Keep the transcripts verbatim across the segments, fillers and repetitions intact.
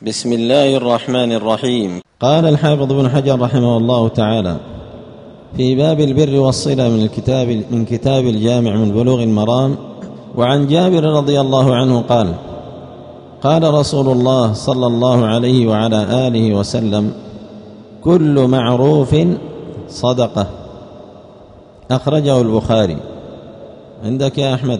بسم الله الرحمن الرحيم. قال الحافظ ابن حجر رحمه الله تعالى في باب البر والصلة من الكتاب من كتاب الجامع من بلوغ المرام: وعن جابر رضي الله عنه قال: قال رسول الله صلى الله عليه وعلى آله وسلم: كل معروف صدقة. أخرجه البخاري. عندك يا أحمد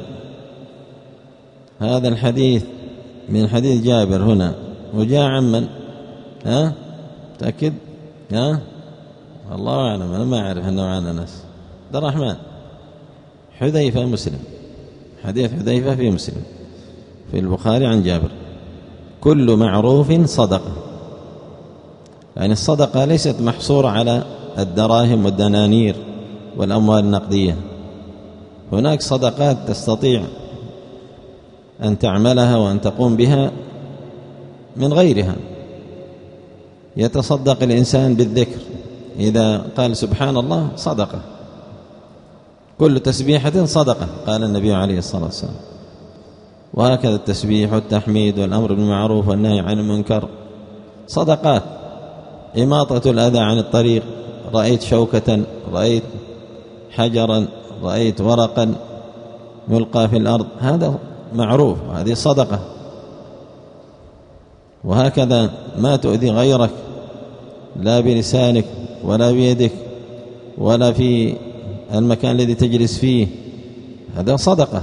هذا الحديث من حديث جابر هنا، وجاء عن من؟ ها؟ تأكد؟ ها؟ الله أعلم، أنا ما أعرف أنه عن أنس. عبد الرحمن حذيفة مسلم، حديث حذيفة في مسلم في البخاري عن جابر: كل معروف صدقة. يعني الصدقة ليست محصورة على الدراهم والدنانير والأموال النقدية، هناك صدقات تستطيع أن تعملها وأن تقوم بها من غيرها. يتصدق الإنسان بالذكر، إذا قال سبحان الله صدقة، كل تسبيحة صدقة قال النبي عليه الصلاة والسلام. وهكذا التسبيح والتحميد والأمر بالمعروف والنهي عن المنكر صدقات. إماطة الأذى عن الطريق، رأيت شوكة، رأيت حجرا، رأيت ورقا ملقى في الأرض، هذا معروف، هذه صدقة. وهكذا ما تؤذي غيرك لا بلسانك ولا بيدك ولا في المكان الذي تجلس فيه، هذا صدقة.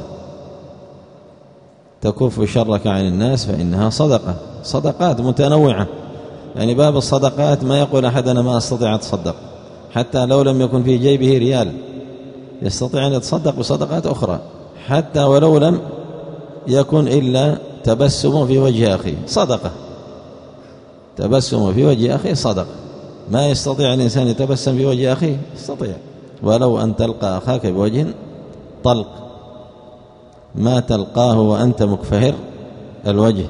تكف شرك عن الناس فإنها صدقة. صدقات متنوعة، يعني باب الصدقات ما يقول أحد أنا ما أستطيع أتصدق، حتى لو لم يكن في جيبه ريال يستطيع أن يتصدق بصدقات أخرى، حتى ولو لم يكن إلا تبسم في وجه أخيه صدقة. تبسم في وجه أخيه صدقة. ما يستطيع الإنسان يتبسم في وجه أخيه؟ يستطيع، ولو أن تلقى أخاك بوجه طلق، ما تلقاه وأنت مكفهر الوجه.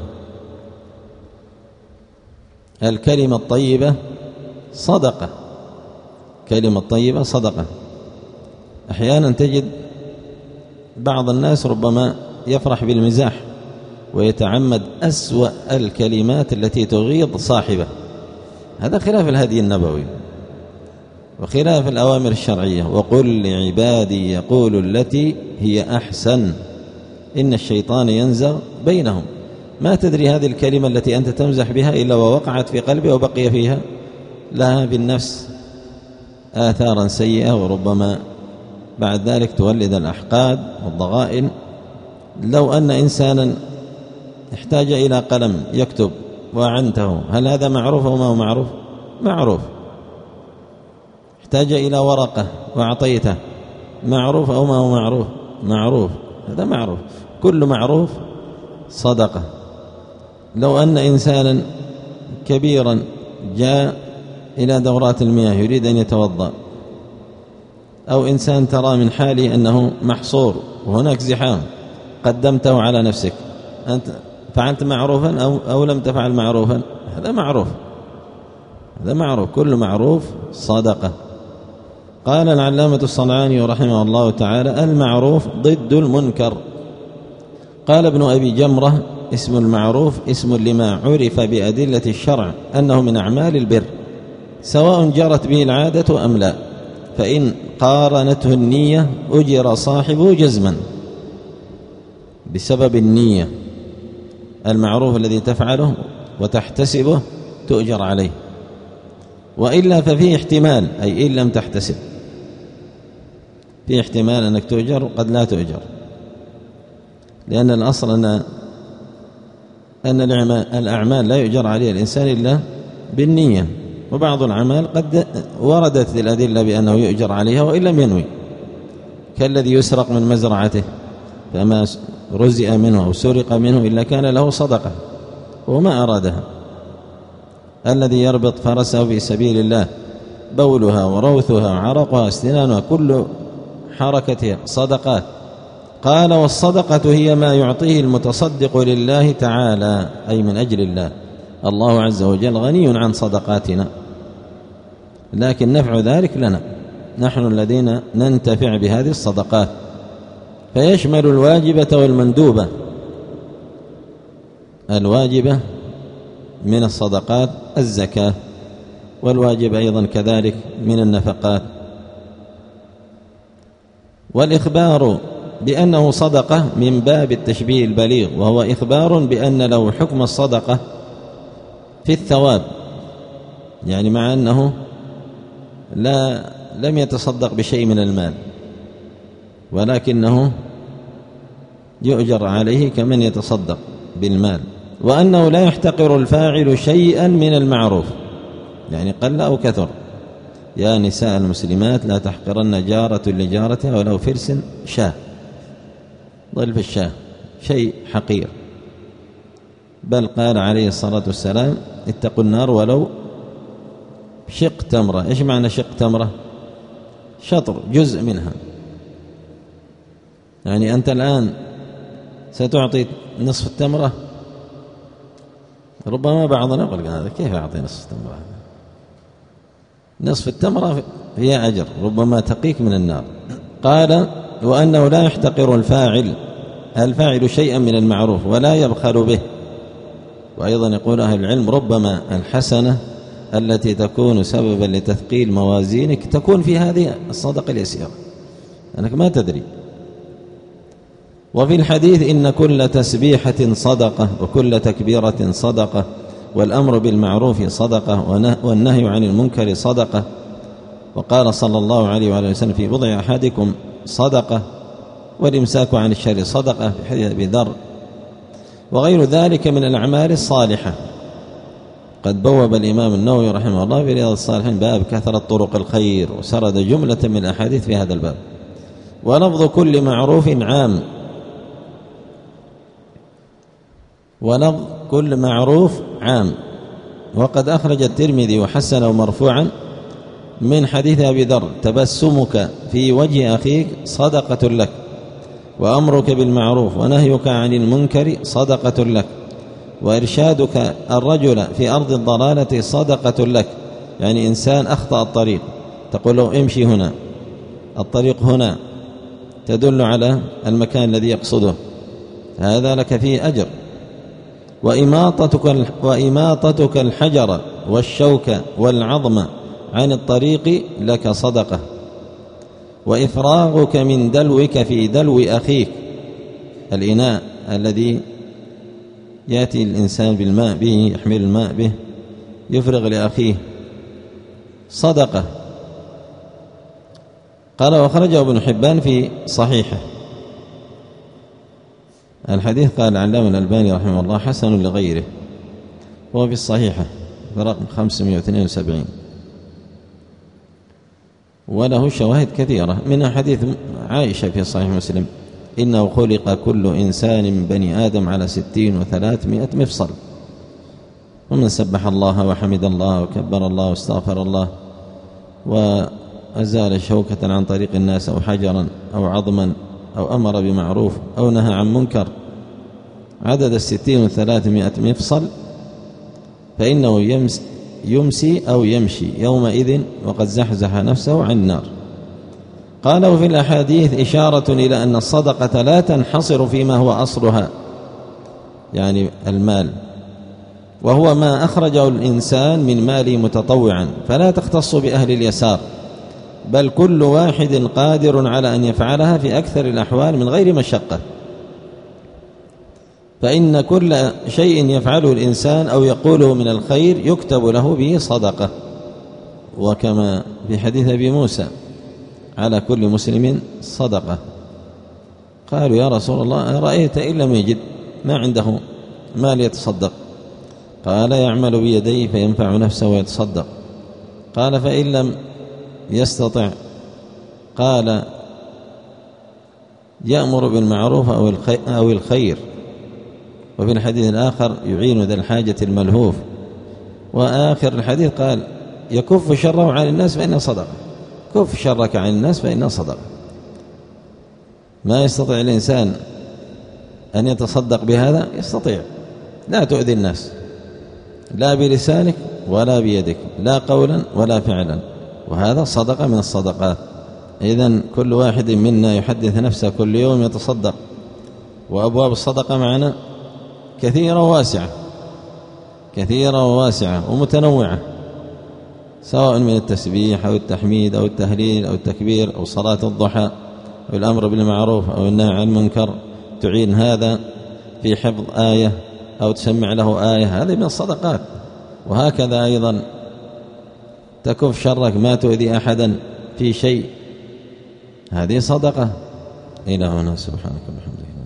الكلمة الطيبة صدقة، كلمة طيبة صدقة. أحيانا تجد بعض الناس ربما يفرح بالمزاح ويتعمد أسوأ الكلمات التي تغيظ صاحبه، هذا خلاف الهدي النبوي وخلاف الأوامر الشرعية. وقل لعبادي يقولوا التي هي أحسن إن الشيطان ينزغ بينهم. ما تدري هذه الكلمة التي أنت تمزح بها إلا ووقعت في قلبه وبقي فيها لها بالنفس آثارا سيئة، وربما بعد ذلك تولد الأحقاد والضغائن. لو أن إنسانا احتاج إلى قلم يكتب وأعنته، هل هذا معروف أو ما هو معروف؟ معروف. احتاج إلى ورقة وأعطيته، معروف أو ما هو معروف؟ معروف، هذا معروف. كل معروف صدقة. لو أن إنسانا كبيرا جاء إلى دورات المياه يريد أن يتوضأ، أو إنسان ترى من حاله أنه محصور وهناك زحام، قدمته على نفسك، أنت فعلت معروفا أو, أو لم تفعل معروفا، هذا معروف، هذا معروف. كل معروف صدقة. قال العلامة الصنعاني رحمه الله تعالى: المعروف ضد المنكر. قال ابن أبي جمرة: اسم المعروف اسم لما عرف بأدلة الشرع أنه من أعمال البر، سواء جرت به العادة أم لا، فإن قارنته النية أجر صاحبه جزما بسبب النية. المعروف الذي تفعله وتحتسبه تؤجر عليه، وإلا ففيه احتمال، أي إن لم تحتسب فيه احتمال أنك تؤجر وقد لا تؤجر، لأن الأصل أن أن الأعمال لا يؤجر عليها الإنسان إلا بالنية. وبعض الأعمال قد وردت الأدلة بأنه يؤجر عليها وإن لم ينوي، كالذي يسرق من مزرعته فما رزئ منه أو سرق منه إلا كان له صدقة وما أرادها. الذي يربط فرسه في سبيل الله، بولها وروثها وعرقها استنانها كل حركتها صدقات. قال: والصدقة هي ما يعطيه المتصدق لله تعالى، أي من أجل الله. الله عز وجل غني عن صدقاتنا، لكن نفع ذلك لنا نحن الذين ننتفع بهذه الصدقات، فيشمل الواجبة والمندوبة. الواجبة من الصدقات الزكاة، والواجب أيضا كذلك من النفقات. والإخبار بأنه صدقة من باب التشبيه البليغ، وهو إخبار بأن له حكم الصدقة في الثواب، يعني مع أنه لا لم يتصدق بشيء من المال، ولكنه يؤجر عليه كمن يتصدق بالمال. وأنه لا يحتقر الفاعل شيئا من المعروف، يعني قل أو كثر. يا نساء المسلمات لا تحقرن جارة لجارتها ولو فرس شاه، ضل في الشاه شيء حقير، بل قال عليه الصلاة والسلام اتقوا النار ولو شق تمرة. إيش معنى شق تمرة؟ شطر، جزء منها. يعني أنت الآن ستعطي نصف التمرة، ربما بعضنا يقول هذا كيف أعطي نصف التمرة؟ نصف التمرة هي أجر، ربما تقيك من النار. قال وأنه لا يحتقر الفاعل الفاعل شيئا من المعروف ولا يبخل به. وأيضا يقول أهل العلم ربما الحسنة التي تكون سببا لتثقيل موازينك تكون في هذه الصدقة اليسيرة، أنك ما تدري. وفي الحديث إن كل تسبيحة صدقة وكل تكبيرة صدقة، والأمر بالمعروف صدقة والنهي عن المنكر صدقة. وقال صلى الله عليه وآله وسلم في بضع أحدكم صدقة، والإمساك عن الشر صدقة في حديث أبي ذر. وغير ذلك من الأعمال الصالحة. قد بوب الإمام النووي رحمه الله في رياض الصالحين باب كثرة طرق الخير، وسرد جملة من الأحاديث في هذا الباب. ولفظ كل معروف عام، ولفظ كل معروف عام. وقد أخرج الترمذي وحسنه مرفوعا من حديث أبي ذر تبسمك في وجه أخيك صدقة لك، وأمرك بالمعروف ونهيك عن المنكر صدقة لك، وإرشادك الرجل في أرض الضلالة صدقة لك. يعني إنسان أخطأ الطريق تقول له امشي هنا، الطريق هنا، تدل على المكان الذي يقصده، هذا لك فيه أجر. وإماطتك, وإماطتك الحجر والشوك والعظم عن الطريق لك صدقة. وإفراغك من دلوك في دلو أخيك، الإناء الذي يأتي الإنسان بالماء به، يحمل الماء به، يفرغ لأخيه صدقة. قال وخرجه ابن حبان في صحيحه الحديث. قال العلامة الألباني رحمه الله حسن لغيره، وهو في الصحيحة برقم خمسمائة واثنين وسبعين، وله شواهد كثيرة، منها حديث عائشة في صحيح مسلم إنه خلق كل إنسان من بني آدم على ستين وثلاثمائة مفصل، ومن سبح الله وحمد الله وكبر الله واستغفر الله وأزال شوكة عن طريق الناس أو حجرا أو عظما أو أمر بمعروف أو نهى عن منكر عدد الستين وثلاثمائة مفصل، فإنه يمس يمسي أو يمشي يومئذ وقد زحزح نفسه عن النار. قال وفي الأحاديث إشارة إلى أن الصدقة لا تنحصر فيما هو أصلها، يعني المال، وهو ما أخرجه الإنسان من ماله متطوعا، فلا تختص بأهل اليسار، بل كل واحد قادر على أن يفعلها في أكثر الأحوال من غير مشقة. فإن كل شيء يفعله الإنسان أو يقوله من الخير يكتب له به صدقة. وكما في حديث أبي موسى على كل مسلم صدقة. قالوا يا رسول الله أرأيت إن لم يجد ما عنده مال يتصدق؟ قال يعمل بيديه فينفع نفسه ويتصدق. قال فإن لم يستطع؟ قال يأمر بالمعروف أو الخير. وفي الحديث الآخر يعين ذا الحاجة الملهوف. وآخر الحديث قال يكف شره عن الناس فإنه صدقة. كف شرك عن الناس فإنه صدقة. ما يستطيع الإنسان أن يتصدق بهذا؟ يستطيع. لا تؤذي الناس لا بلسانك ولا بيدك، لا قولا ولا فعلا، وهذا صدقة من الصدقات. إذن كل واحد منا يحدث نفسه كل يوم يتصدق، وأبواب الصدقة معنا كثيرة واسعة. كثيرة وواسعة ومتنوعة، سواء من التسبيح أو التحميد أو التهليل أو التكبير أو صلاة الضحى أو الأمر بالمعروف أو النهي عن المنكر، تعين هذا في حفظ آية أو تسمع له آية، هذه من الصدقات. وهكذا أيضا تكف شرك، ما تؤذي أحدا في شيء، هذه صدقة. إلى هنا، سبحانك وبحمدك.